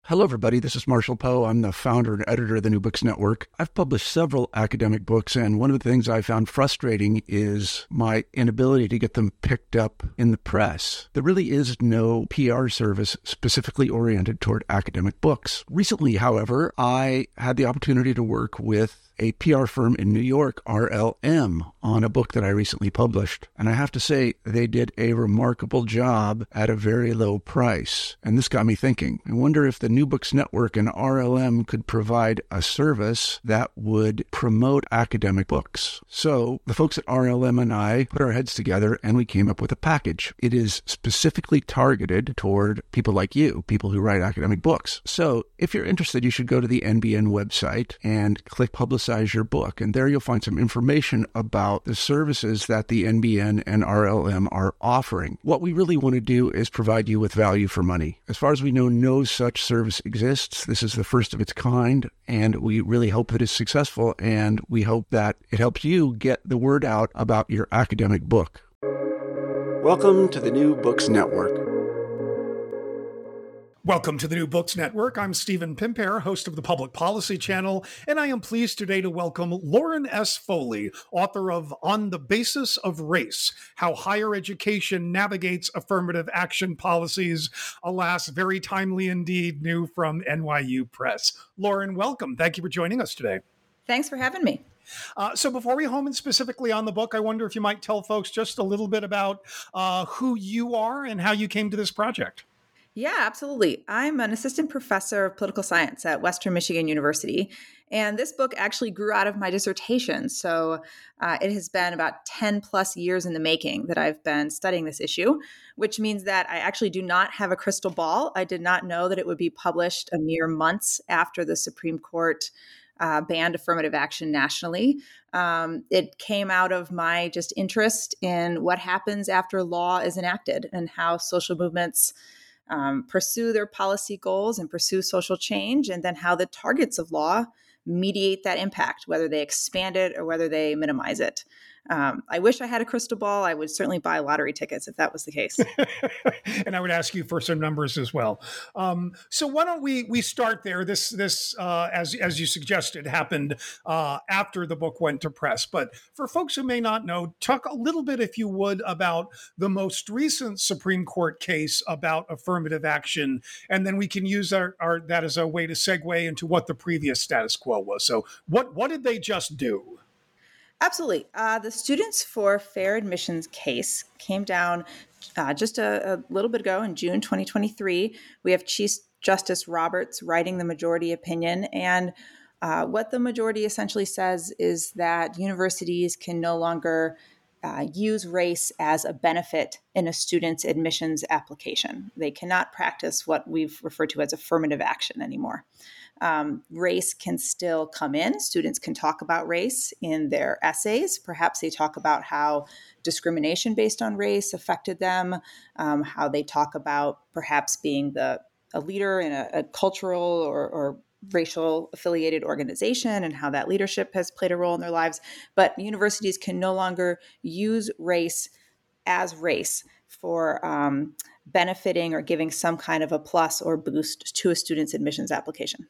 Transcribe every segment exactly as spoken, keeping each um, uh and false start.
Hello, everybody. This is Marshall Poe. I'm the founder and editor of the New Books Network. I've published several academic books, and one of the things I found frustrating is my inability to get them picked up in the press. There really is no P R service specifically oriented toward academic books. Recently, however, I had the opportunity to work with a P R firm in New York, R L M, on a book that I recently published. And I have to say, they did a remarkable job at a very low price. And this got me thinking. I wonder if the New Books Network and R L M could provide a service that would promote academic books. So the folks at R L M and I put our heads together and we came up with a package. It is specifically targeted toward people like you, people who write academic books. So if you're interested, you should go to the N B N website and click Publicize your book. And there you'll find some information about the services that the N B N and R L M are offering. What we really want to do is provide you with value for money. As far as we know, no such service exists. This is the first of its kind, and we really hope that it's successful, and we hope that it helps you get the word out about your academic book. Welcome to the New Books Network. Welcome to the New Books Network. I'm Stephen Pimpare, host of the Public Policy Channel, and I am pleased today to welcome Lauren S. Foley, author of On the Basis of Race, How Higher Education Navigates Affirmative Action Policies. Alas, very timely indeed, new from N Y U Press. Lauren, welcome. Thank you for joining us today. Thanks for having me. Uh, so before we home in specifically on the book, I wonder if you might tell folks just a little bit about uh, who you are and how you came to this project. Yeah, absolutely. I'm an assistant professor of political science at Western Michigan University, and this book actually grew out of my dissertation. So uh, it has been about ten plus years in the making that I've been studying this issue, which means that I actually do not have a crystal ball. I did not know that it would be published a mere months after the Supreme Court uh, banned affirmative action nationally. Um, it came out of my just interest in what happens after law is enacted and how social movements Um, pursue their policy goals and pursue social change, and then how the targets of law mediate that impact, whether they expand it or whether they minimize it. Um, I wish I had a crystal ball. I would certainly buy lottery tickets if that was the case. And I would ask you for some numbers as well. Um, so why don't we we start there? This this uh, as as you suggested happened uh, after the book went to press. But for folks who may not know, talk a little bit, if you would, about the most recent Supreme Court case about affirmative action, and then we can use our, our that as a way to segue into what the previous status quo was. So what what did they just do? Absolutely. Uh, the Students for Fair Admissions case came down uh, just a, a little bit ago in June twenty twenty-three. We have Chief Justice Roberts writing the majority opinion. And uh, what the majority essentially says is that universities can no longer uh, use race as a benefit in a student's admissions application. They cannot practice what we've referred to as affirmative action anymore. Um, race can still come in. Students can talk about race in their essays. Perhaps they talk about how discrimination based on race affected them, um, how they talk about perhaps being the a leader in a, a cultural or, or racial affiliated organization and how that leadership has played a role in their lives. But universities can no longer use race as race for um, benefiting or giving some kind of a plus or boost to a student's admissions application.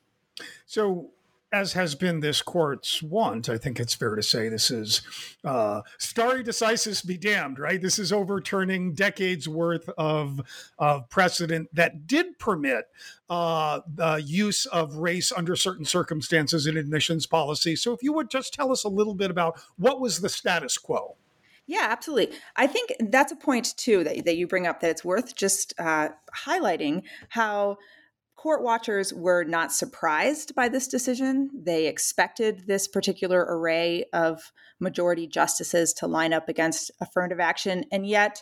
So, as has been this court's wont, I think it's fair to say this is uh, stare decisis be damned, right? This is overturning decades worth of, of precedent that did permit uh, the use of race under certain circumstances in admissions policy. So if you would just tell us a little bit about what was the status quo? Yeah, absolutely. I think that's a point, too, that, that you bring up, that it's worth just uh, highlighting how court watchers were not surprised by this decision. They expected this particular array of majority justices to line up against affirmative action. And yet,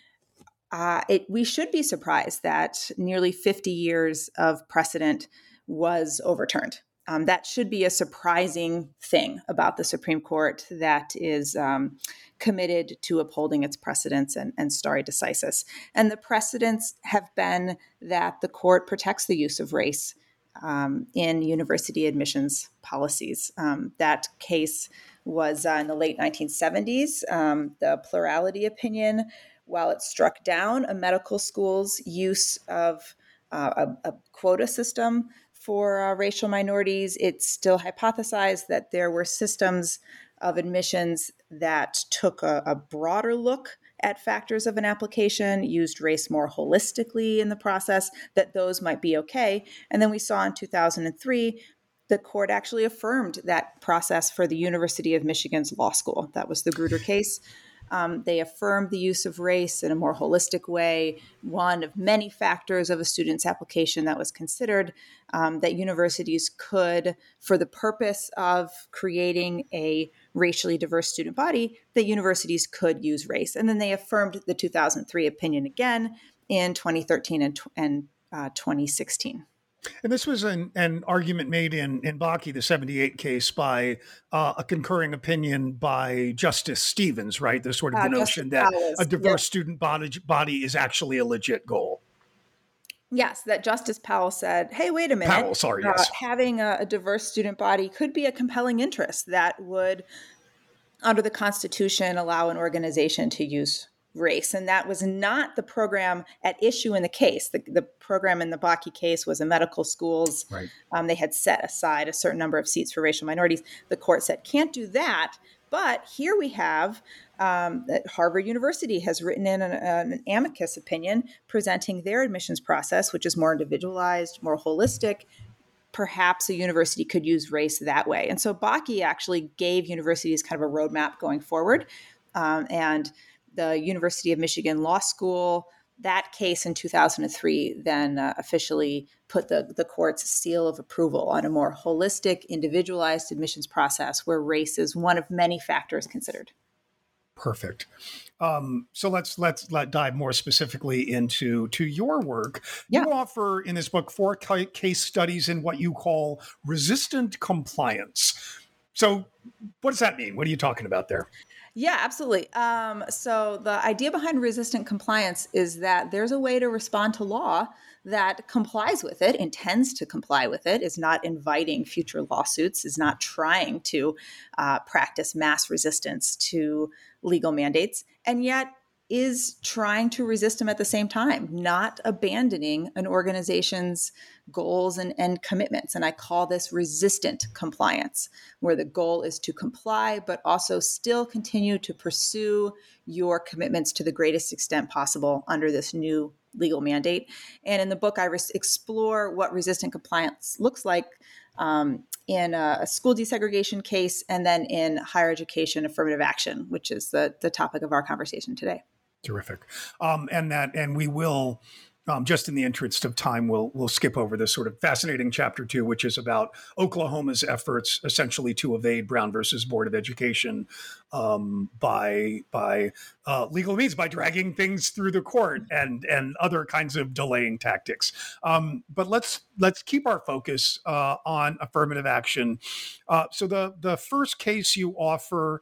uh, it, we should be surprised that nearly fifty years of precedent was overturned. Um, that should be a surprising thing about the Supreme Court that is um, committed to upholding its precedents and, and stare decisis. And the precedents have been that the court protects the use of race um, in university admissions policies. Um, that case was uh, in the late nineteen seventies. Um, the plurality opinion, while it struck down a medical school's use of uh, a, a quota system for uh, racial minorities. It's still hypothesized that there were systems of admissions that took a, a broader look at factors of an application, used race more holistically in the process, that those might be okay. And then we saw in two thousand three, the court actually affirmed that process for the University of Michigan's law school. That was the Grutter case. Um, they affirmed the use of race in a more holistic way, one of many factors of a student's application that was considered, um, that universities could, for the purpose of creating a racially diverse student body, that universities could use race. And then they affirmed the two thousand three opinion again in twenty thirteen and, and uh, twenty sixteen. And this was an, an argument made in, in Bakke, the seventy-eight case, by uh, a concurring opinion by Justice Stevens, right? The sort of the uh, notion Justice that Powell's, a diverse yeah. student body, body is actually a legit goal. Yes, that Justice Powell said, hey, wait a minute. Powell, sorry, uh, yes. Having a, a diverse student body could be a compelling interest that would, under the Constitution, allow an organization to use race. And that was not the program at issue in the case. The, the program in the Bakke case was a medical schools. Right. Um, they had set aside a certain number of seats for racial minorities. The court said, can't do that. But here we have um, that Harvard University has written in an, an amicus opinion presenting their admissions process, which is more individualized, more holistic. Perhaps a university could use race that way. And so Bakke actually gave universities kind of a roadmap going forward. Um, and the University of Michigan Law School, that case in two thousand three then uh, officially put the, the court's seal of approval on a more holistic, individualized admissions process where race is one of many factors considered. Perfect. Um, so let's let's let dive more specifically into to your work. Yeah. You offer in this book four ca- case studies in what you call resistant compliance. So what does that mean? What are you talking about there? Yeah, absolutely. Um, so the idea behind resistant compliance is that there's a way to respond to law that complies with it, intends to comply with it, is not inviting future lawsuits, is not trying to uh, practice mass resistance to legal mandates, and yet is trying to resist them at the same time, not abandoning an organization's goals and, and commitments. And I call this resistant compliance, where the goal is to comply, but also still continue to pursue your commitments to the greatest extent possible under this new legal mandate. And in the book, I res- explore what resistant compliance looks like um, in a, a school desegregation case, and then in higher education affirmative action, which is the, the topic of our conversation today. Terrific. Um, and that, and we will, um, just in the interest of time, we'll we'll skip over this sort of fascinating chapter two, which is about Oklahoma's efforts essentially to evade Brown versus Board of Education um, by by uh, legal means, by dragging things through the court and and other kinds of delaying tactics. Um, but let's let's keep our focus uh, on affirmative action. Uh, so the the first case you offer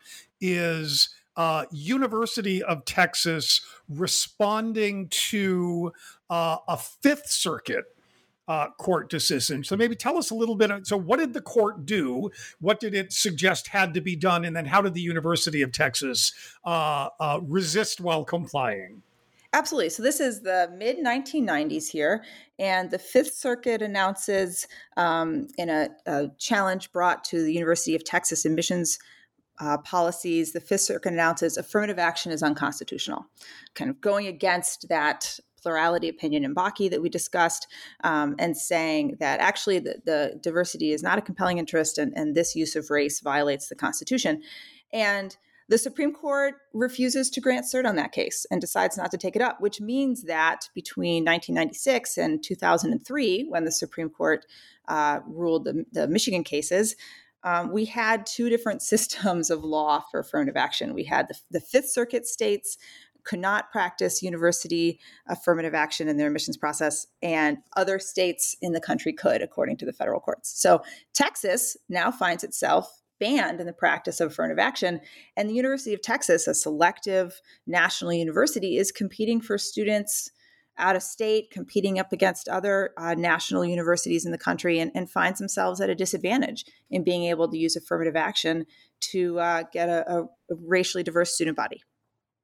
is Uh, University of Texas responding to uh, a Fifth Circuit uh, court decision. So maybe tell us a little bit. So what did the court do? What did it suggest had to be done? And then how did the University of Texas uh, uh, resist while complying? Absolutely. So this is the mid nineteen nineties here, and the Fifth Circuit announces um, in a, a challenge brought to the University of Texas admissions Uh, policies, the Fifth Circuit announces affirmative action is unconstitutional, kind of going against that plurality opinion in Bakke that we discussed, um, and saying that actually the, the diversity is not a compelling interest, and, and this use of race violates the Constitution. And the Supreme Court refuses to grant cert on that case and decides not to take it up, which means that between nineteen ninety-six and two thousand three, when the Supreme Court uh, ruled the, the Michigan cases, Um, we had two different systems of law for affirmative action. We had the, the Fifth Circuit states could not practice university affirmative action in their admissions process, and other states in the country could, according to the federal courts. So Texas now finds itself banned in the practice of affirmative action, and the University of Texas, a selective national university, is competing for students out of state, competing up against other uh, national universities in the country, and, and finds themselves at a disadvantage in being able to use affirmative action to uh, get a, a racially diverse student body.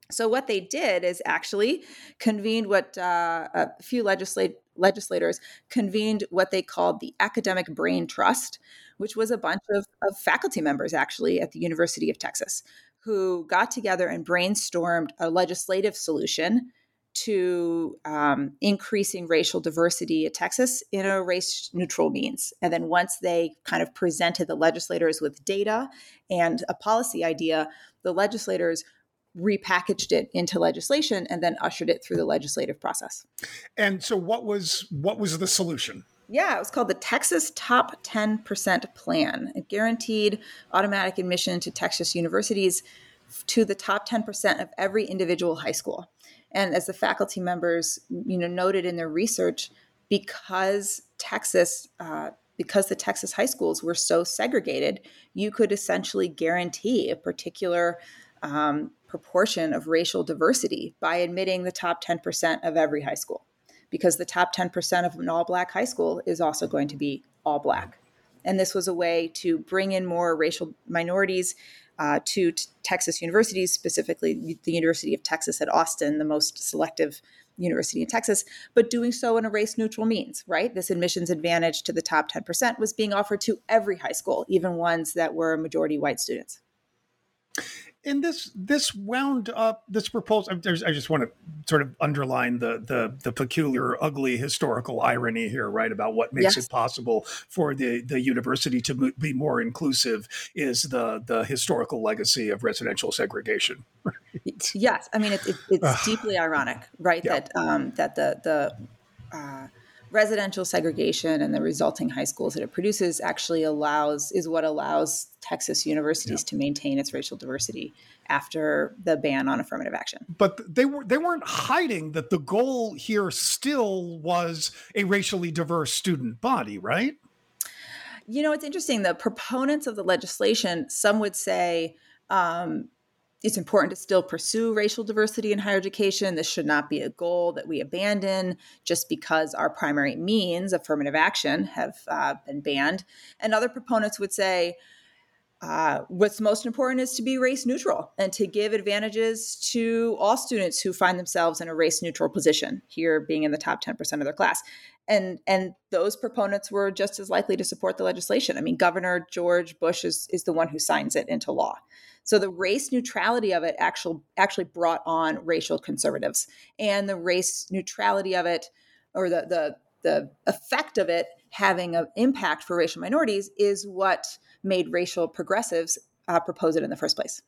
So what they did is actually convened what uh, a few legislate, legislators convened what they called the Academic Brain Trust, which was a bunch of, of faculty members actually at the University of Texas who got together and brainstormed a legislative solution to um, increasing racial diversity at Texas in a race neutral means. And then once they kind of presented the legislators with data and a policy idea, the legislators repackaged it into legislation and then ushered it through the legislative process. And so what was what was the solution? Yeah, it was called the Texas Top ten percent Plan. It guaranteed automatic admission to Texas universities to the top ten percent of every individual high school. And as the faculty members, you know, noted in their research, because Texas, uh, because the Texas high schools were so segregated, you could essentially guarantee a particular um, proportion of racial diversity by admitting the top ten percent of every high school, because the top ten percent of an all-Black high school is also going to be all Black. And this was a way to bring in more racial minorities uh, to t- Texas universities, specifically the University of Texas at Austin, the most selective university in Texas, but doing so in a race-neutral means, right? This admissions advantage to the top ten percent was being offered to every high school, even ones that were majority white students. And this this wound up this proposal. I just want to sort of underline the the the peculiar, ugly historical irony here, right? About what makes yes. it possible for the, the university to be more inclusive is the the historical legacy of residential segregation. Right? Yes, I mean it, it, it's deeply ironic, right? Yeah. That um, that the the uh, residential segregation and the resulting high schools that it produces actually allows is what allows Texas universities yeah. to maintain its racial diversity after the ban on affirmative action. But they were they weren't hiding that the goal here still was a racially diverse student body, right? You know, it's interesting. The proponents of the legislation, some would say um, it's important to still pursue racial diversity in higher education. This should not be a goal that we abandon just because our primary means, affirmative action, have uh, been banned. And other proponents would say, uh, what's most important is to be race neutral and to give advantages to all students who find themselves in a race neutral position, here being in the top ten percent of their class. And and those proponents were just as likely to support the legislation. I mean, Governor George Bush is, is the one who signs it into law. So the race neutrality of it actually actually brought on racial conservatives, and the race neutrality of it, or the the the effect of it having an impact for racial minorities, is what made racial progressives uh, propose it in the first place.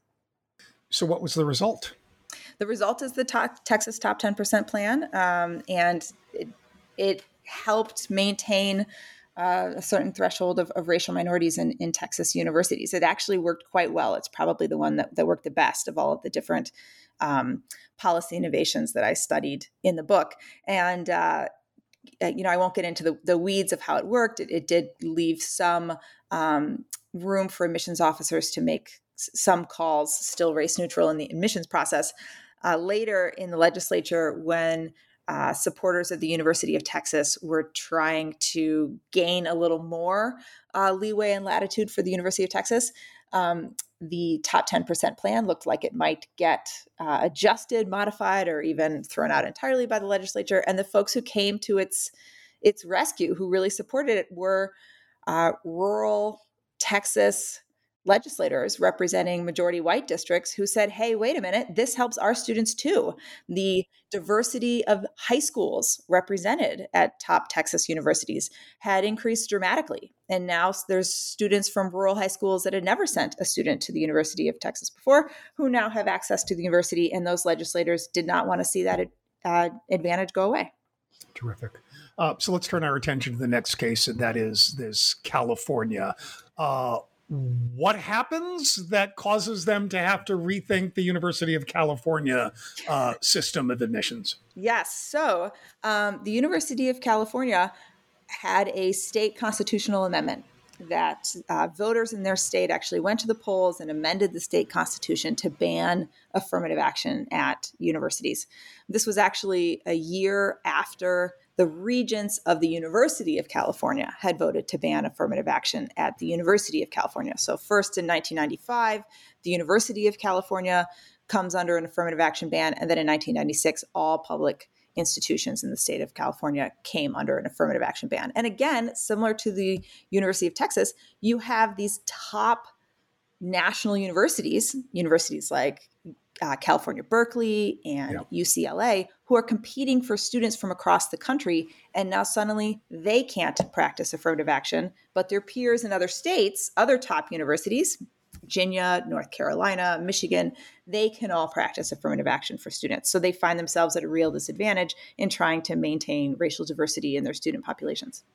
So what was the result? The result is the top, Texas Top ten percent Plan, um, and it, it helped maintain Uh, a certain threshold of, of racial minorities in, in Texas universities. It actually worked quite well. It's probably the one that, that worked the best of all of the different um, policy innovations that I studied in the book. And, uh, you know, I won't get into the, the weeds of how it worked. It, it did leave some um, room for admissions officers to make s- some calls still race neutral in the admissions process. Uh, later in the legislature, when Uh, supporters of the University of Texas were trying to gain a little more uh, leeway and latitude for the University of Texas, um, the top ten percent plan looked like it might get uh, adjusted, modified, or even thrown out entirely by the legislature. And the folks who came to its its rescue, who really supported it, were uh, rural Texas legislators representing majority white districts who said, hey, wait a minute, this helps our students too. The diversity of high schools represented at top Texas universities had increased dramatically. And now there's students from rural high schools that had never sent a student to the University of Texas before who now have access to the university. And those legislators did not want to see that uh, advantage go away. Terrific. Uh, so let's turn our attention to the next case, and that is this California. Uh, What happens that causes them to have to rethink the University of California uh, system of admissions? Yes. So um, the University of California had a state constitutional amendment that uh, voters in their state actually went to the polls and amended the state constitution to ban affirmative action at universities. This was actually a year after the regents of the University of California had voted to ban affirmative action at the University of California. So first in nineteen ninety-five, the University of California comes under an affirmative action ban. And then in nineteen ninety-six, all public institutions in the state of California came under an affirmative action ban. And again, similar to the University of Texas, you have these top national universities, universities like uh, California, Berkeley and yeah. U C L A, who are competing for students from across the country. And now suddenly they can't practice affirmative action, but their peers in other states, other top universities, Virginia, North Carolina, Michigan, they can all practice affirmative action for students. So they find themselves at a real disadvantage in trying to maintain racial diversity in their student populations.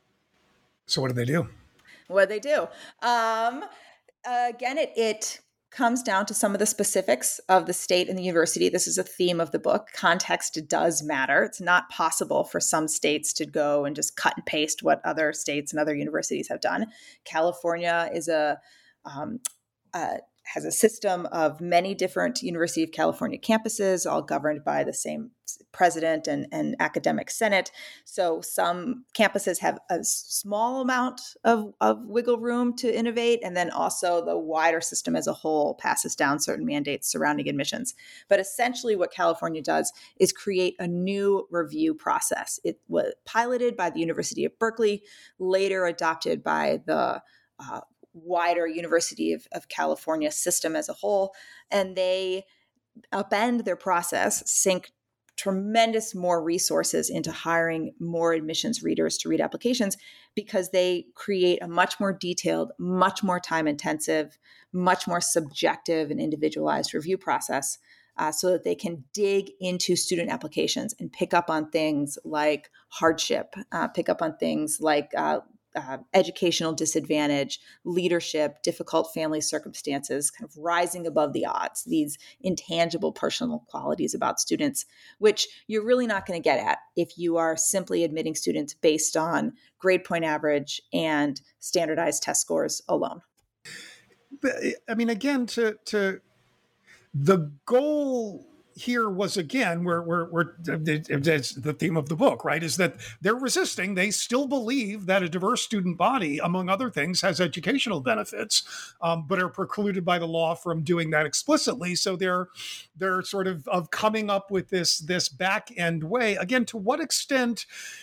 So what do they do? What do they do? Um, again, it, it comes down to some of the specifics of the state and the university. This is a theme of the book. Context does matter. It's not possible for some states to go and just cut and paste what other states and other universities have done. California is a um, uh, has a system of many different University of California campuses, all governed by the same president and, and academic senate. So some campuses have a small amount of, of wiggle room to innovate, and then also the wider system as a whole passes down certain mandates surrounding admissions. But essentially what California does is create a new review process. It was piloted by the University of Berkeley, later adopted by the uh, wider University of, of California system as a whole, and they upend their process, sink tremendous more resources into hiring more admissions readers to read applications, because they create a much more detailed, much more time intensive, much more subjective and individualized review process, uh, so that they can dig into student applications and pick up on things like hardship, uh, pick up on things like uh, Uh, educational disadvantage, leadership, difficult family circumstances, kind of rising above the odds, these intangible personal qualities about students, which you're really not going to get at if you are simply admitting students based on grade point average and standardized test scores alone. But, I mean, again, to to the goal here was, again, we're, we're, we're, it's the theme of the book, right? Is that they're resisting. They still believe that a diverse student body, among other things, has educational benefits, um, but are precluded by the law from doing that explicitly. So they're, they're sort of, of coming up with this, this back end way. Again, to what extent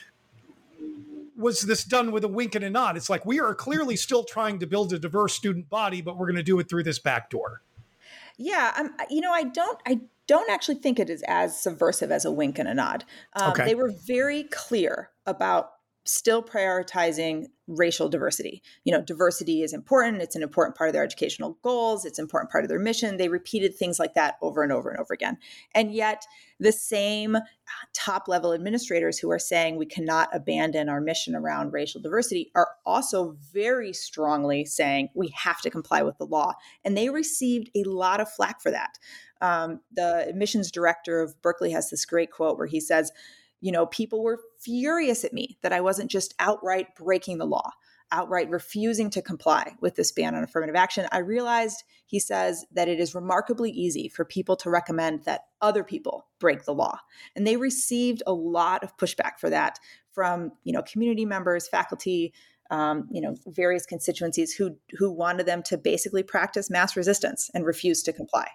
was this done with a wink and a nod? It's like, we are clearly still trying to build a diverse student body, but we're going to do it through this back door. Yeah. Um, you know, I don't, I don't actually think it is as subversive as a wink and a nod. Um, okay. They were very clear about still prioritizing racial diversity. You know, diversity is important. It's an important part of their educational goals. It's an important part of their mission. They repeated things like that over and over and over again. And yet the same top level administrators who are saying we cannot abandon our mission around racial diversity are also very strongly saying we have to comply with the law. And they received a lot of flack for that. Um, the admissions director of Berkeley has this great quote where he says, you know, people were furious at me that I wasn't just outright breaking the law, outright refusing to comply with this ban on affirmative action. I realized, he says, that it is remarkably easy for people to recommend that other people break the law. And they received a lot of pushback for that from, you know, community members, faculty, um, you know, various constituencies who who wanted them to basically practice mass resistance and refuse to comply.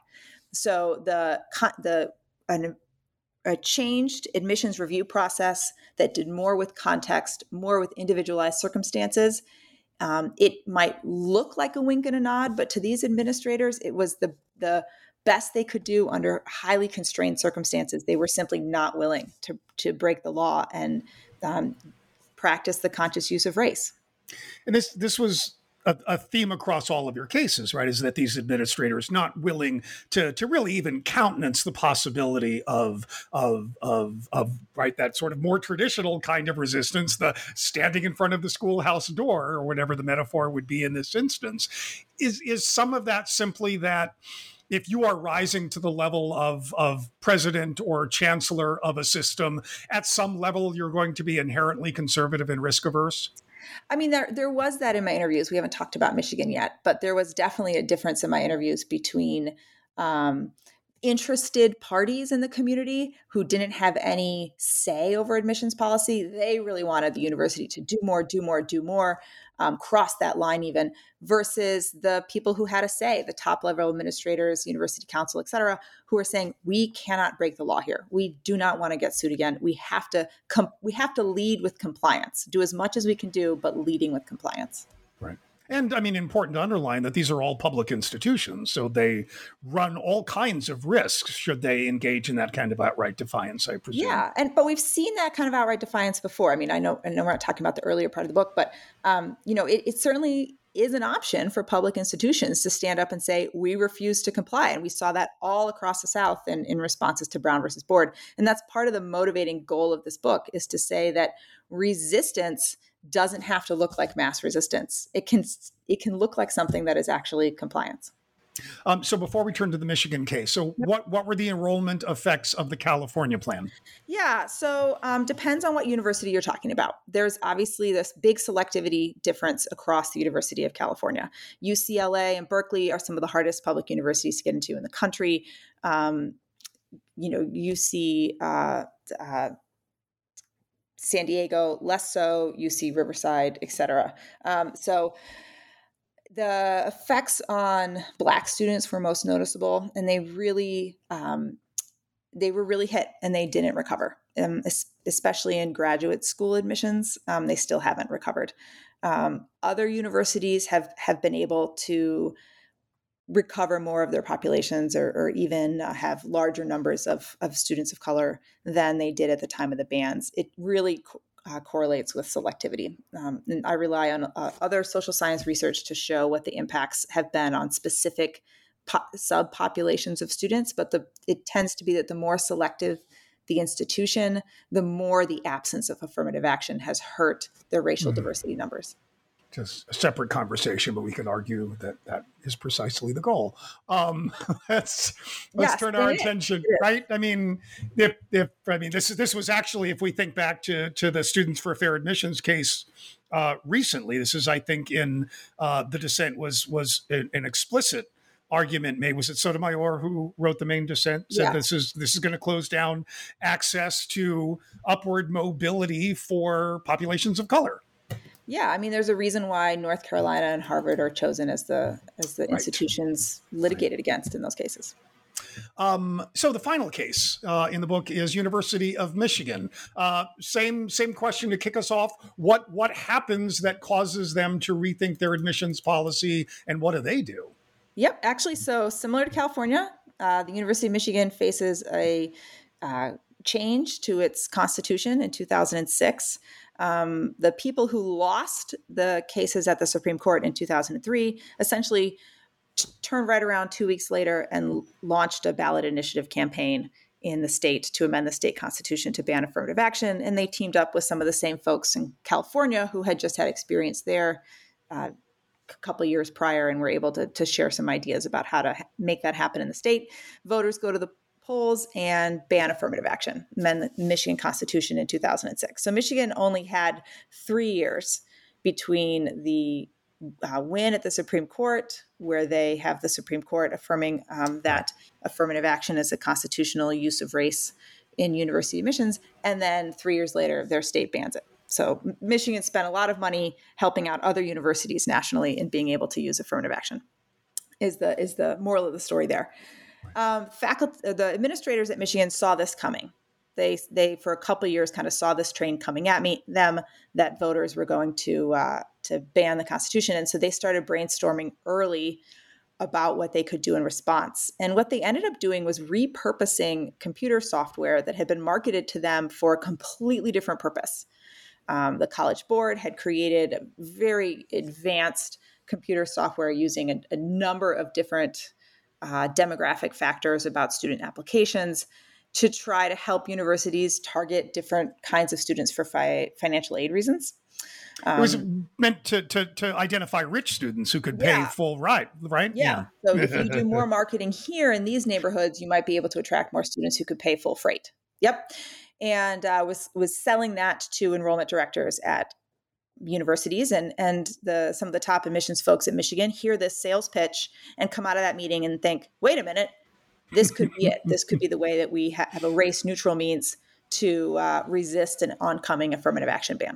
So the the an, a changed admissions review process that did more with context, more with individualized circumstances. Um, it might look like a wink and a nod, but to these administrators, it was the the best they could do under highly constrained circumstances. They were simply not willing to to break the law and um, practice the conscious use of race. And this this was A, a theme across all of your cases, right, is that these administrators not willing to to really even countenance the possibility of of of of right that sort of more traditional kind of resistance, the standing in front of the schoolhouse door, or whatever the metaphor would be in this instance. Is is some of that simply that if you are rising to the level of of president or chancellor of a system, at some level you're going to be inherently conservative and risk averse? I mean, there there was that in my interviews. We haven't talked about Michigan yet, but there was definitely a difference in my interviews between um, interested parties in the community who didn't have any say over admissions policy. They really wanted the university to do more, do more, do more, um, cross that line even, versus the people who had a say, the top level administrators, university council, et cetera, who are saying, we cannot break the law here. We do not want to get sued again. We have to com- we have to lead with compliance, do as much as we can do, but leading with compliance. Right. And I mean, important to underline that these are all public institutions, so they run all kinds of risks should they engage in that kind of outright defiance, I presume. Yeah, and but we've seen that kind of outright defiance before. I mean, I know, I know we're not talking about the earlier part of the book, but um, you know, it, it certainly is an option for public institutions to stand up and say, we refuse to comply. And we saw that all across the South in, in responses to Brown versus Board. And that's part of the motivating goal of this book, is to say that resistance doesn't have to look like mass resistance. It can it can look like something that is actually compliance. Um, so before we turn to the Michigan case, so what, what were the enrollment effects of the California plan? Yeah, so um, depends on what university you're talking about. There's obviously this big selectivity difference across the University of California. U C L A and Berkeley are some of the hardest public universities to get into in the country. Um, you know, U C uh, uh, San Diego, less so, U C Riverside, et cetera. Um, so the effects on Black students were most noticeable, and they really, um, they were really hit, and they didn't recover, um, especially in graduate school admissions. Um, they still haven't recovered. Um, other universities have, have been able to recover more of their populations, or, or even uh, have larger numbers of, of students of color than they did at the time of the bans. It really co- uh, correlates with selectivity. Um, and I rely on uh, other social science research to show what the impacts have been on specific po- subpopulations of students. But the, it tends to be that the more selective the institution, the more the absence of affirmative action has hurt their racial mm-hmm. diversity numbers. Just a separate conversation, but we could argue that that is precisely the goal. Um, let's let's yes, turn our attention, is. right? I mean, if if I mean this is this was actually, if we think back to to the Students for Fair Admissions case uh, recently, this is, I think, in uh, the dissent was was an, an explicit argument made. Was it Sotomayor who wrote the main dissent? Said yeah. this is this is going to close down access to upward mobility for populations of color. Yeah, I mean, there's a reason why North Carolina and Harvard are chosen as the as the right. institutions litigated right. against in those cases. Um, so the final case uh, in the book is University of Michigan. Uh, same same question to kick us off. What what happens that causes them to rethink their admissions policy, and what do they do? Yep, actually, so similar to California, uh, the University of Michigan faces a uh, change to its constitution in two thousand six. Um, the people who lost the cases at the Supreme Court in two thousand three essentially t- turned right around two weeks later and launched a ballot initiative campaign in the state to amend the state constitution to ban affirmative action. And they teamed up with some of the same folks in California who had just had experience there uh, a couple of years prior, and were able to, to share some ideas about how to ha- make that happen in the state. Voters go to the polls and ban affirmative action, amend the Michigan Constitution in two thousand six. So Michigan only had three years between the uh, win at the Supreme Court, where they have the Supreme Court affirming um, that affirmative action is a constitutional use of race in university admissions, and then three years later, their state bans it. So Michigan spent a lot of money helping out other universities nationally in being able to use affirmative action, is the is the moral of the story there. Um, faculty, the administrators at Michigan saw this coming. They, they for a couple of years kind of saw this train coming at me, them, that voters were going to uh, to ban the Constitution. And so they started brainstorming early about what they could do in response. And what they ended up doing was repurposing computer software that had been marketed to them for a completely different purpose. Um, the College Board had created very advanced computer software using a, a number of different Uh, demographic factors about student applications to try to help universities target different kinds of students for fi- financial aid reasons. Um, it was meant to, to to identify rich students who could pay yeah. full ride, right? Yeah. yeah. So if you do more marketing here in these neighborhoods, you might be able to attract more students who could pay full freight. Yep. And uh, was was selling that to enrollment directors at universities, and and the some of the top admissions folks at Michigan hear this sales pitch and come out of that meeting and think, wait a minute, this could be it. This could be the way that we ha- have a race neutral means to uh, resist an oncoming affirmative action ban.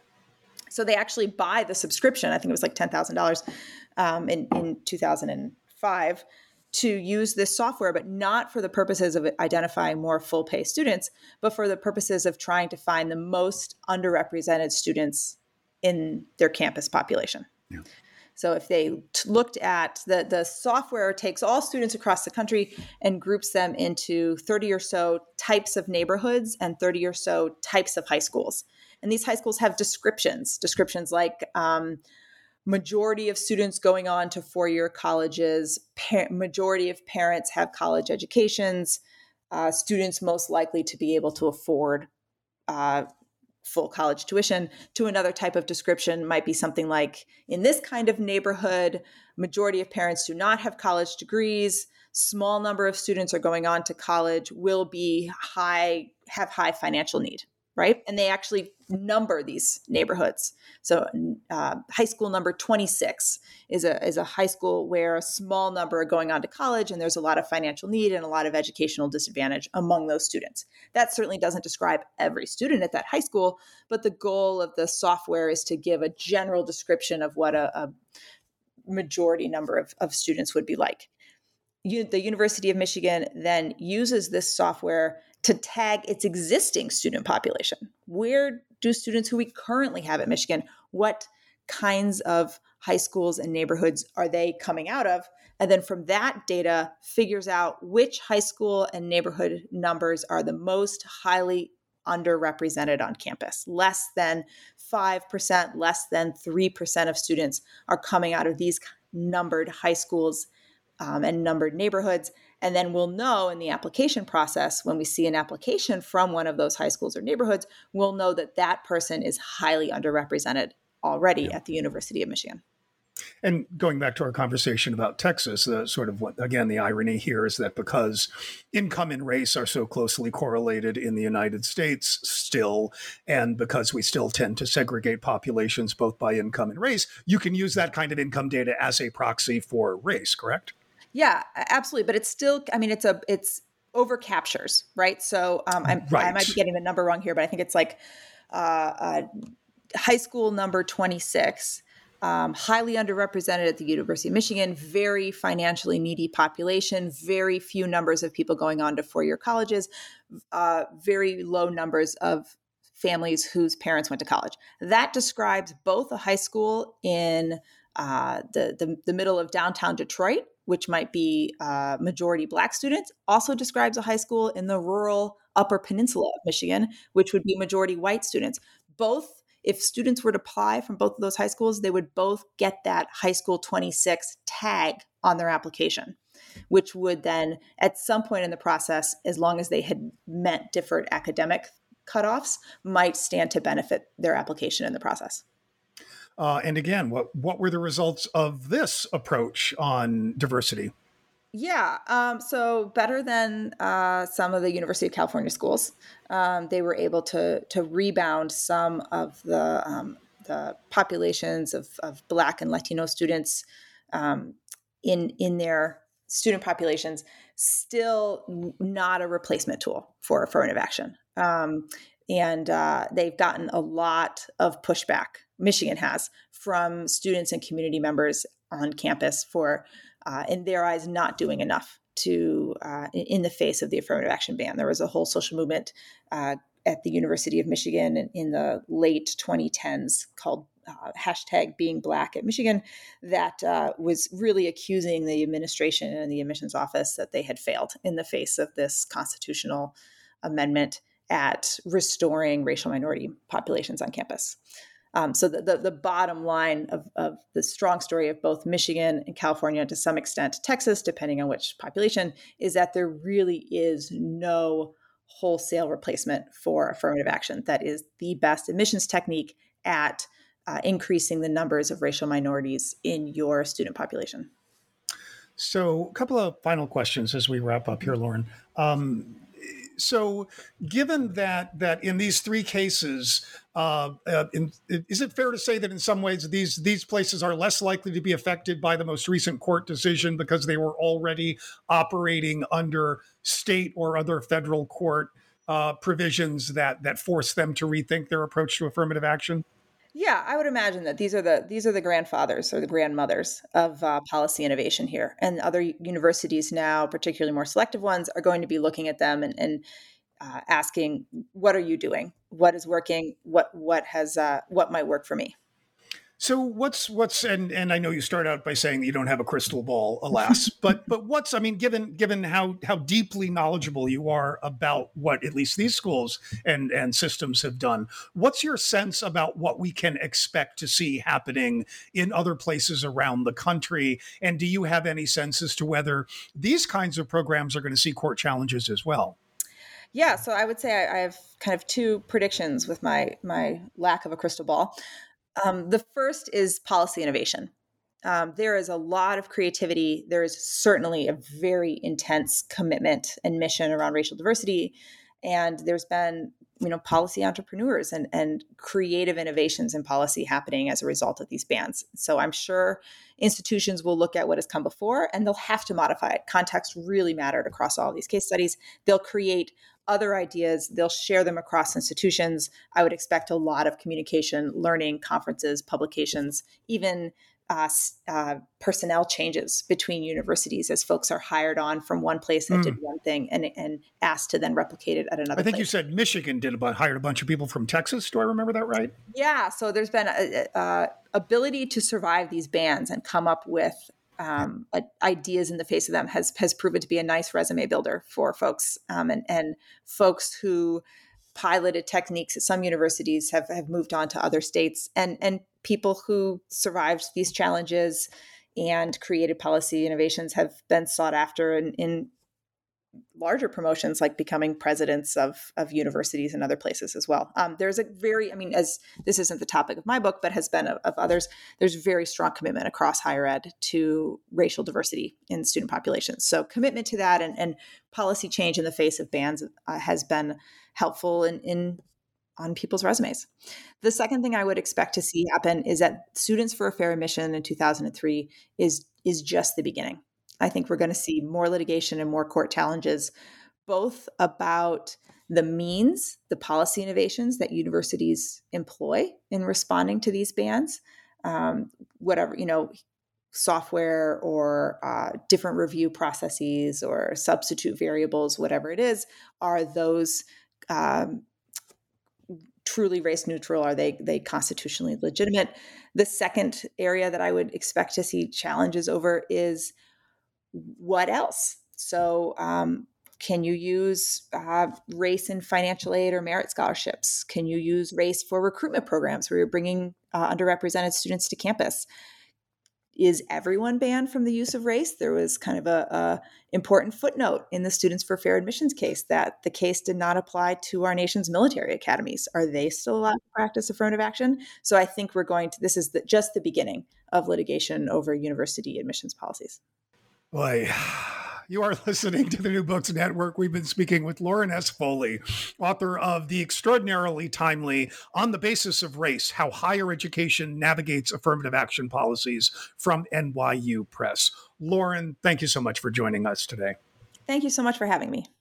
So they actually buy the subscription. I think it was like ten thousand dollars um, in, in two thousand five to use this software, but not for the purposes of identifying more full pay students, but for the purposes of trying to find the most underrepresented students in their campus population. Yeah. So if they t- looked at the, the software takes all students across the country and groups them into thirty or so types of neighborhoods and thirty or so types of high schools. And these high schools have descriptions, descriptions like um, majority of students going on to four-year colleges, pa- majority of parents have college educations, uh, students most likely to be able to afford uh, full college tuition. To another type of description might be something like, in this kind of neighborhood, majority of parents do not have college degrees, small number of students are going on to college, will be high, have high financial need, right? And they actually number these neighborhoods. So uh, high school number twenty-six is a, is a high school where a small number are going on to college and there's a lot of financial need and a lot of educational disadvantage among those students. That certainly doesn't describe every student at that high school, but the goal of the software is to give a general description of what a, a majority number of, of students would be like. U- the University of Michigan then uses this software to tag its existing student population. Where do students who we currently have at Michigan, what kinds of high schools and neighborhoods are they coming out of? And then from that data figures out which high school and neighborhood numbers are the most highly underrepresented on campus. Less than five percent, less than three percent of students are coming out of these numbered high schools Um, and numbered neighborhoods. And then we'll know in the application process, when we see an application from one of those high schools or neighborhoods, we'll know that that person is highly underrepresented already yeah. at the University of Michigan. And going back to our conversation about Texas, the sort of what, again, the irony here is that because income and race are so closely correlated in the United States still, and because we still tend to segregate populations both by income and race, you can use that kind of income data as a proxy for race, correct? Yeah, absolutely. But it's still, I mean, it's a, it's over captures, right? So um, I'm, right. I might be getting the number wrong here, but I think it's like uh, uh, high school number twenty-six, um, highly underrepresented at the University of Michigan, very financially needy population, very few numbers of people going on to four-year colleges, uh, very low numbers of families whose parents went to college. That describes both a high school in uh, the, the, the middle of downtown Detroit, which might be uh, majority Black students, also describes a high school in the rural Upper Peninsula of Michigan, which would be majority white students. Both, if students were to apply from both of those high schools, they would both get that high school twenty-six tag on their application, which would then, at some point in the process, as long as they had met different academic cutoffs, might stand to benefit their application in the process. Uh, and again, what, what were the results of this approach on diversity? Yeah, um, so better than uh, some of the University of California schools. Um, they were able to to rebound some of the um, the populations of, of Black and Latino students um, in in their student populations. Still not a replacement tool for affirmative action, um, and uh, they've gotten a lot of pushback. Michigan has from students and community members on campus for. Uh, in their eyes, not doing enough to uh, in the face of the affirmative action ban. There was a whole social movement uh, at the University of Michigan in, in the late twenty tens called uh, hashtag Being Black at Michigan that uh, was really accusing the administration and the admissions office that they had failed in the face of this constitutional amendment at restoring racial minority populations on campus. Um, so the, the, the bottom line of, of the strong story of both Michigan and California, to some extent Texas, depending on which population, is that there really is no wholesale replacement for affirmative action. That is the best admissions technique at uh, increasing the numbers of racial minorities in your student population. So a couple of final questions as we wrap up here, Lauren. Um, So, given that that in these three cases, uh, uh, in, is it fair to say that in some ways these these places are less likely to be affected by the most recent court decision because they were already operating under state or other federal court uh, provisions that that force them to rethink their approach to affirmative action? Yeah, I would imagine that these are the these are the grandfathers or the grandmothers of uh, policy innovation here, and other universities now, particularly more selective ones, are going to be looking at them and, and uh, asking, "What are you doing? What is working? What what has uh, what might work for me?" So what's what's and and I know you start out by saying that you don't have a crystal ball, alas, but but what's I mean, given given how how deeply knowledgeable you are about what at least these schools and and systems have done, what's your sense about what we can expect to see happening in other places around the country? And do you have any sense as to whether these kinds of programs are going to see court challenges as well? Yeah, so I would say I, I have kind of two predictions with my my lack of a crystal ball. Um, the first is policy innovation. Um, there is a lot of creativity. There is certainly a very intense commitment and mission around racial diversity, and there's been you know policy entrepreneurs and and creative innovations in policy happening as a result of these bans. So I'm sure institutions will look at what has come before and they'll have to modify it. Context really mattered across all of these case studies. They'll create other ideas. They'll share them across institutions. I would expect a lot of communication, learning, conferences, publications, even uh, uh, personnel changes between universities as folks are hired on from one place that mm. did one thing and, and asked to then replicate it at another I think place. You said Michigan did about hired a bunch of people from Texas. Do I remember that right? Yeah. So there's been a, a, a ability to survive these bans and come up with Um, ideas in the face of them has has proven to be a nice resume builder for folks, um, and and folks who piloted techniques at some universities have, have moved on to other states, and and people who survived these challenges and created policy innovations have been sought after in, in larger promotions like becoming presidents of, of universities and other places as well. Um, there's a very, I mean, as this isn't the topic of my book, but has been of, of others, there's very strong commitment across higher ed to racial diversity in student populations. So commitment to that and, and policy change in the face of bans uh, has been helpful in, in on people's resumes. The second thing I would expect to see happen is that Students for a Fair Admission in two thousand three is is just the beginning. I think we're going to see more litigation and more court challenges, both about the means, the policy innovations that universities employ in responding to these bans, um, whatever, you know, software or uh, different review processes or substitute variables, whatever it is, are those um, truly race neutral? Are they they constitutionally legitimate? The second area that I would expect to see challenges over is what else? So um, can you use uh, race in financial aid or merit scholarships? Can you use race for recruitment programs where you're bringing uh, underrepresented students to campus? Is everyone banned from the use of race? There was kind of a, a important footnote in the Students for Fair Admissions case that the case did not apply to our nation's military academies. Are they still allowed to practice affirmative action? So I think we're going to, this is the, just the beginning of litigation over university admissions policies. Boy, you are listening to the New Books Network. We've been speaking with Lauren S. Foley, author of the extraordinarily timely On the Basis of Race, How Higher Education Navigates Affirmative Action Policies from N Y U Press. Lauren, thank you so much for joining us today. Thank you so much for having me.